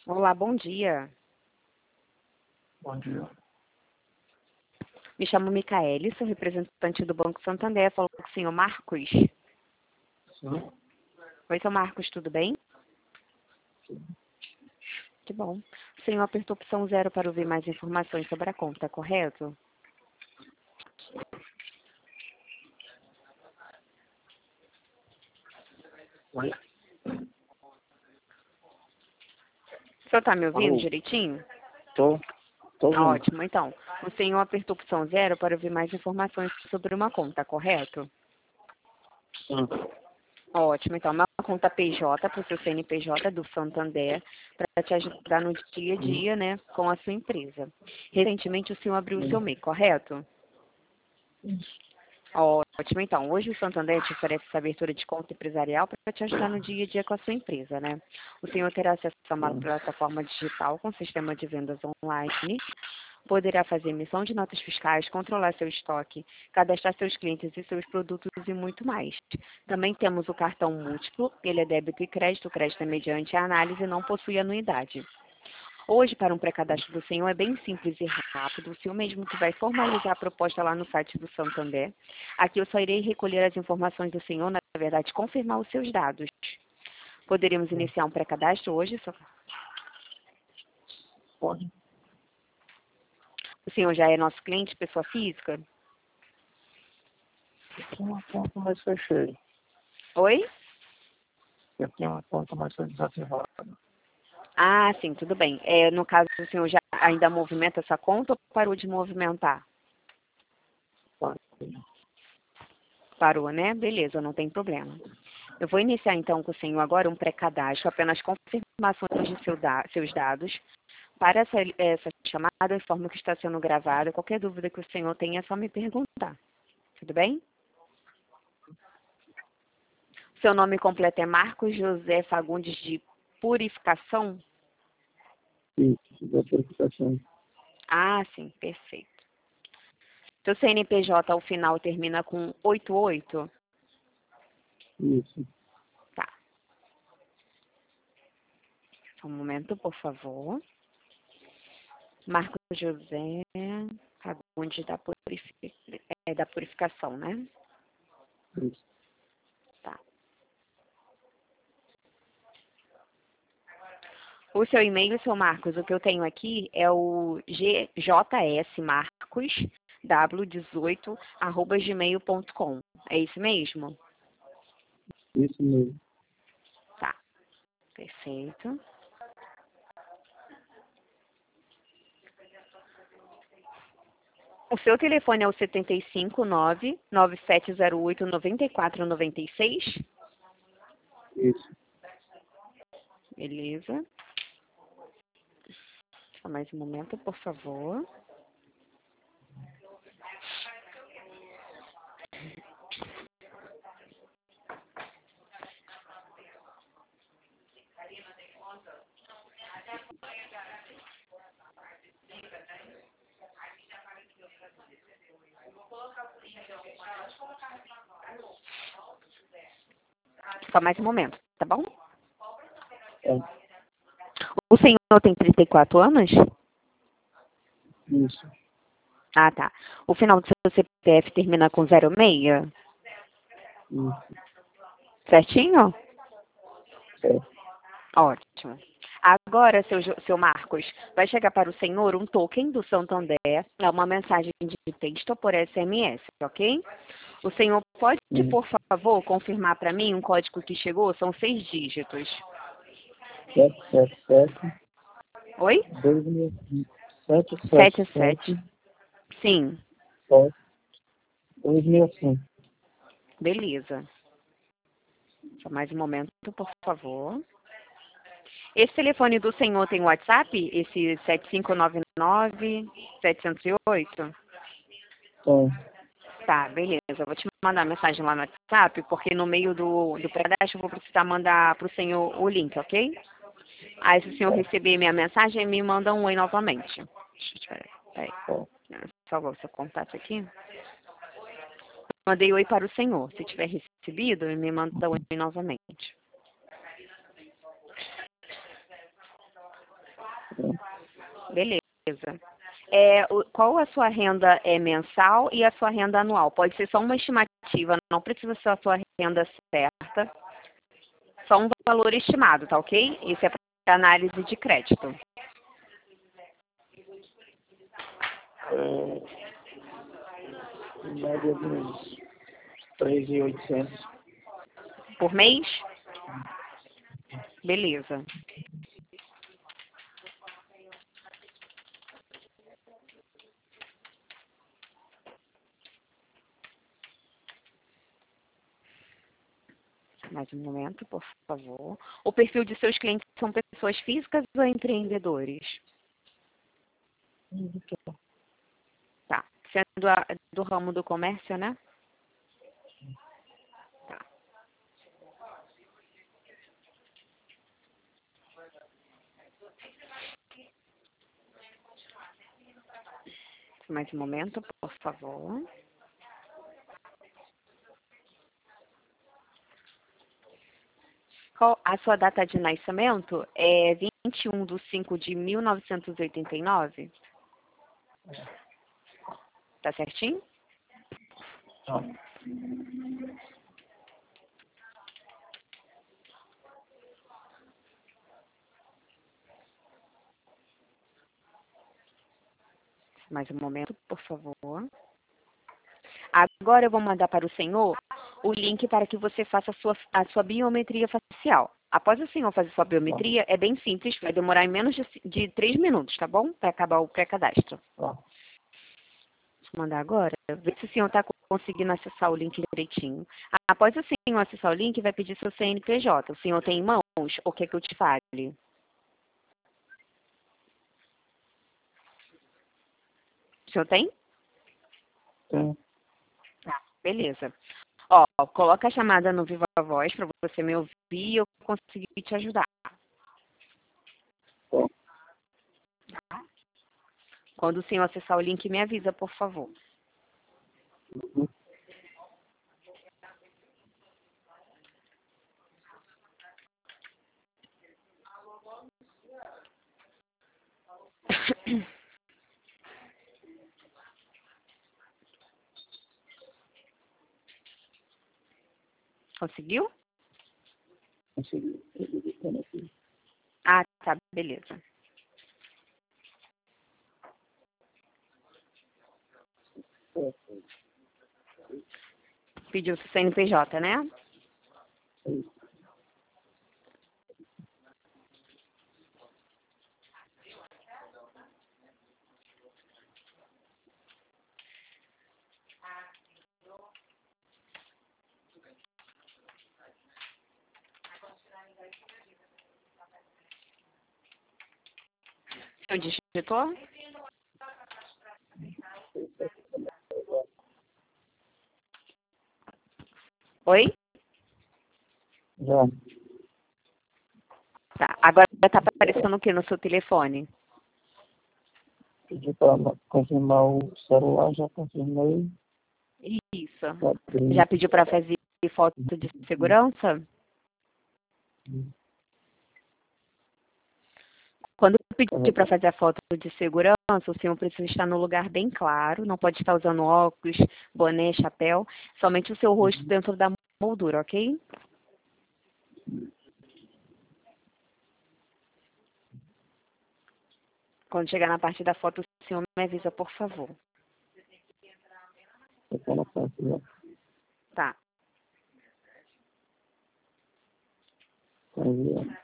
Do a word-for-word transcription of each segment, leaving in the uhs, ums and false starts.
Olá, bom dia. Bom dia. Me chamo Micaele, sou representante do Banco Santander. Falo com o senhor Marcos. Sim. Oi, senhor Marcos, tudo bem? Sim. Que bom. O senhor apertou opção zero para ouvir mais informações sobre a conta, correto? Oi? O senhor está me ouvindo Alô? direitinho? Tô, tô ouvindo. Ótimo, então. O senhor apertou opção zero para ouvir mais informações sobre uma conta, correto? Sim. Ótimo, então, uma conta P J para o seu C N P J do Santander, para te ajudar no dia a Sim. dia, né, com a sua empresa. Recentemente o senhor abriu o seu Sim. M E I, correto? Isso. Ótimo, então, hoje o Santander te oferece essa abertura de conta empresarial para te ajudar no dia a dia com a sua empresa, né? O senhor terá acesso a uma Sim. plataforma digital com sistema de vendas online, poderá fazer emissão de notas fiscais, controlar seu estoque, cadastrar seus clientes e seus produtos e muito mais. Também temos o cartão múltiplo, ele é débito e crédito, o crédito é mediante a análise e não possui anuidade. Hoje, para um pré-cadastro do senhor, é bem simples e rápido. O senhor mesmo que vai formalizar a proposta lá no site do Santander. Aqui eu só irei recolher as informações do senhor, na verdade, confirmar os seus dados. Poderíamos Sim. iniciar um pré-cadastro hoje? Só- Pode? O senhor já é nosso cliente, pessoa física? Eu tenho uma conta, mas fechei. Oi? Eu tenho uma conta, mas foi desativada. Ah, sim, tudo bem. É, no caso, o senhor já ainda movimenta essa conta ou parou de movimentar? Pode. Parou, né? Beleza, não tem problema. Eu vou iniciar então com o senhor agora um pré-cadastro, apenas confirmações de seu da- seus dados. Para essa, essa chamada, informo que está sendo gravada. Qualquer dúvida que o senhor tenha, é só me perguntar. Tudo bem? Seu nome completo é Marcos José Fagundes de Purificação? Isso, da verificação. Ah, sim, perfeito. Seu C N P J ao final termina com oitenta e oito? Isso. Tá. Só um momento, por favor. Marcos José Fagundes da, purifi... é, da Purificação, né? Isso. Tá. O seu e-mail, seu Marcos, o que eu tenho aqui é o g j s marcos w dezoito arroba gmail ponto com. É isso mesmo? Isso mesmo. Tá, perfeito. O seu telefone é o setenta e cinco, nove nove sete zero oito, nove quatro nove seis? Isso. Beleza. Só mais um momento, por favor. Só mais um momento, tá bom? É. O senhor tem trinta e quatro anos? Isso. Ah, tá. O final do seu C P F termina com zero seis? Isso. Certinho? É. Ótimo. Agora, seu, Jo- seu Marcos, vai chegar para o senhor um token do Santander, é uma mensagem de texto por S M S, ok? O senhor pode, Sim. por favor, confirmar para mim um código que chegou? São seis dígitos. Sete, sete, sete. Oi? Dois mil. Sete, sete, Sete sete. sete. Sim, Sete. Dois mil cinco. beleza. Só mais um momento, por favor. Esse telefone do senhor tem WhatsApp? Esse sete cinco nove nove sete zero oito? Então, Tá, beleza. Eu vou te mandar mensagem lá no WhatsApp, porque no meio do, do pré-cadastro eu vou precisar mandar para o senhor o link, ok? Aí, se o senhor receber minha mensagem, me manda um oi novamente. Deixa eu ver. Peraí. ó. Salvar o seu contato aqui. Mandei oi para o senhor. Se tiver recebido, me manda oi novamente. Beleza. É, o- qual a sua renda é mensal e a sua renda anual? Pode ser só uma estimativa, não precisa ser a sua renda certa. Só um valor estimado, tá ok? Isso é para análise de crédito. É, em média de uns três mil e oitocentos. Por mês? Beleza. Mais um momento, por favor. O perfil de seus clientes são pessoas físicas ou empreendedores? Tá. Sendo a- do ramo do comércio, né? Tá. Mais um momento, por favor. Qual a sua data de nascimento? É vinte e um de cinco de mil novecentos e oitenta e nove? Tá certinho? Tá. Mais um momento, por favor. Agora eu vou mandar para o senhor o link para que você faça a sua, a sua biometria facial. Após o senhor fazer sua biometria, é bem simples, vai demorar em menos de, de três minutos, tá bom? Para acabar o pré-cadastro. Tá. Vou mandar agora. Ver se o senhor está conseguindo acessar o link direitinho. Após o senhor acessar o link, vai pedir seu C N P J. O senhor tem em mãos ou quer que eu te fale? O senhor tem? Tem. Tá, beleza. Ó, coloca a chamada no Viva Voz para você me ouvir e eu conseguir te ajudar. Tá. Quando o senhor acessar o link, me avisa, por favor. Uhum. Conseguiu? Consegui. Editando aqui. Ah, tá, beleza. É, Pediu seu C N P J, né? é isso. O senhor digitou? Oi? Já Tá, agora tá aparecendo o que no seu telefone? pedi para confirmar o celular, já confirmei. Isso. Abri. Já pediu para fazer foto de segurança? Quando eu pedir para fazer a foto de segurança, o senhor precisa estar no lugar bem claro, não pode estar usando óculos, boné, chapéu, somente o seu rosto dentro da moldura, ok? Quando chegar na parte da foto, o senhor me avisa, por favor. Tá na parte, já. Tá. Tá enviando.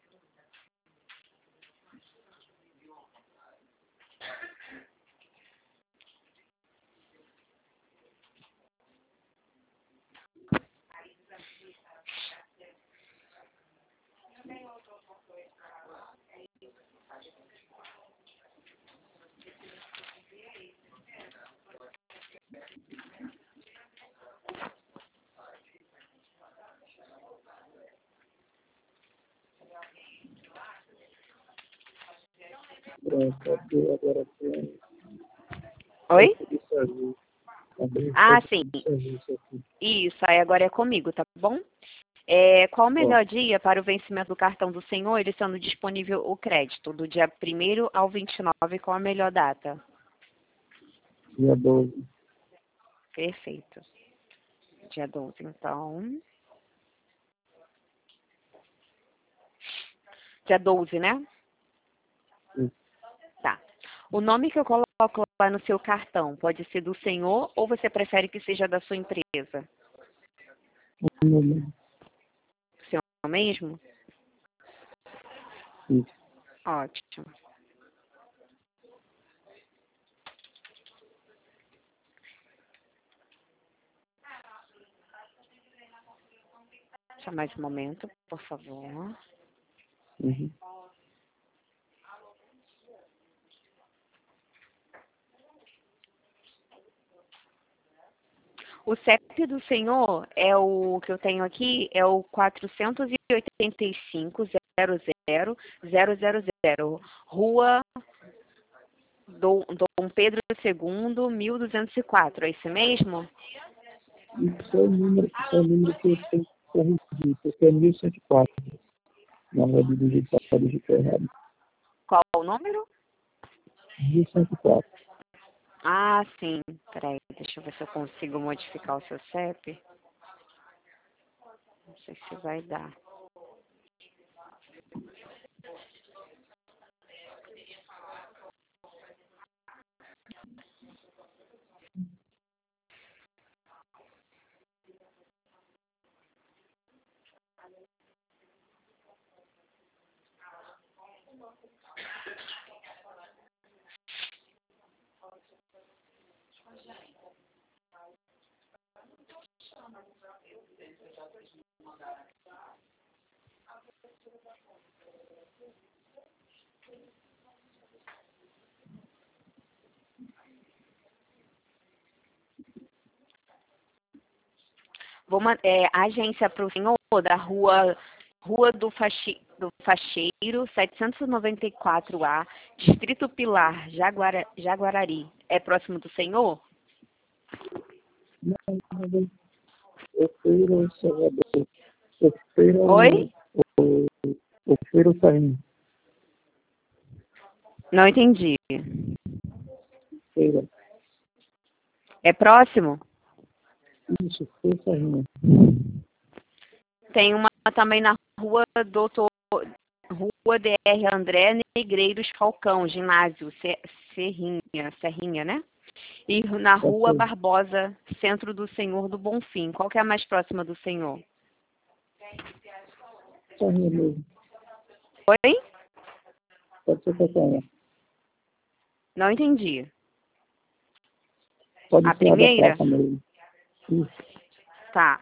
Pronto, abri agora tem Oi? foto de serviço. Abri Ah, foto sim. de serviço aqui. Isso, aí agora é comigo, tá bom? É, qual o melhor dia para o vencimento do cartão do senhor, ele sendo disponível o crédito? Do dia primeiro ao vinte e nove, qual a melhor data? Dia doze. Perfeito. Dia doze, então. Dia doze, né? Sim. Tá. O nome que eu coloco lá no seu cartão pode ser do senhor ou você prefere que seja da sua empresa? O número. Seu mesmo? Isso. Ótimo. Só mais um momento, por favor. Uhum. O C E P do senhor é o que eu tenho aqui, é o quatrocentos e oitenta e cinco, zero zero, zero zero zero, Rua Dom, Dom Pedro segundo, mil duzentos e quatro, é esse mesmo? Isso é o número, é o número que eu tenho que corrigir, porque é mil cento e quatro. Na verdade, digital, digital errado. Qual o número? mil cento e quatro. Ah, sim. Peraí, deixa eu ver se eu consigo modificar o seu C E P. Não sei se vai dar. Vou, ma- é, agência para o senhor da rua, rua do, Faxi, do Facheiro, setecentos e noventa e quatro A, Distrito Pilar, Jaguara, Jaguarari. É próximo do senhor? Não, não, eu fui no Salvador. Eu fui no... Oi? Eu fui no Taim. Não entendi. Feira. É próximo? Isso, foi Taim. Tem uma também na rua Doutor, Rua D R André Negreiros Falcão, ginásio, Se- Serrinha, Serrinha, né? E na Rua Barbosa, Centro do Senhor do Bonfim. Qual que é a mais próxima do senhor? Taim mesmo. Oi? Pode ser Taim. Não entendi. Pode A ser a da primeira? praça mesmo. Isso. Tá.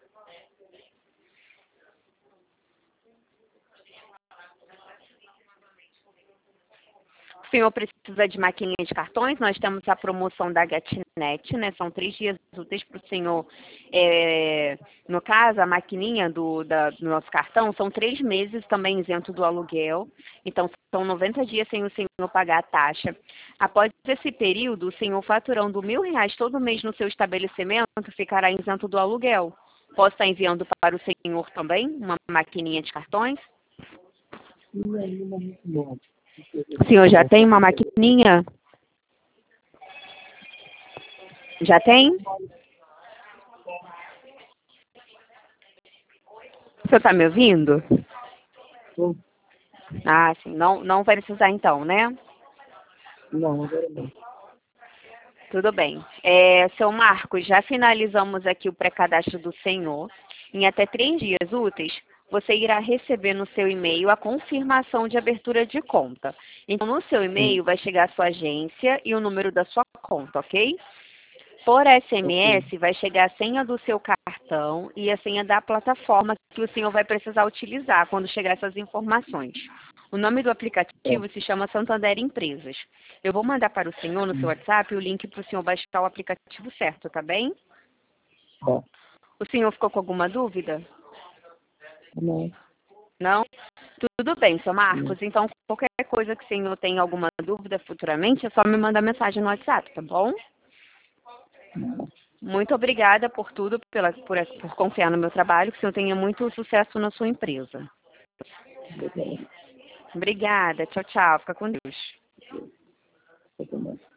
O senhor precisa de maquininha de cartões? Nós temos a promoção da GetNet, né? São três dias úteis para o senhor. É, no caso, a maquininha do, da, do nosso cartão são três meses também isento do aluguel. Então, são noventa dias sem o senhor pagar a taxa. Após esse período, o senhor faturando mil reais todo mês no seu estabelecimento ficará isento do aluguel. Posso estar enviando para o senhor também uma maquininha de cartões? E aí, não é muito bom. O senhor já tem uma maquininha? Já tem? O senhor está me ouvindo? Bom, Ah, sim. Não, não vai precisar então, né? não, agora não. Tudo bem. É, seu Marcos, já finalizamos aqui o pré-cadastro do senhor. Em até três dias úteis, você irá receber no seu e-mail a confirmação de abertura de conta. Então, no seu e-mail vai chegar a sua agência e o número da sua conta, ok? Por S M S, vai chegar a senha do seu cartão e a senha da plataforma que o senhor vai precisar utilizar quando chegar essas informações. O nome do aplicativo se chama Santander Empresas. Eu vou mandar para o senhor no seu WhatsApp o link para o senhor baixar o aplicativo certo, tá bem? Tá. O senhor ficou com alguma dúvida? Não. Não? Tudo bem, seu Marcos. Então, qualquer coisa que o senhor tenha alguma dúvida futuramente, é só me mandar mensagem no WhatsApp, tá bom? Não. Muito obrigada por tudo, pela, por, por confiar no meu trabalho, que o senhor tenha muito sucesso na sua empresa. Obrigado. Obrigada. Tchau, tchau. Fica com Deus. Até mais.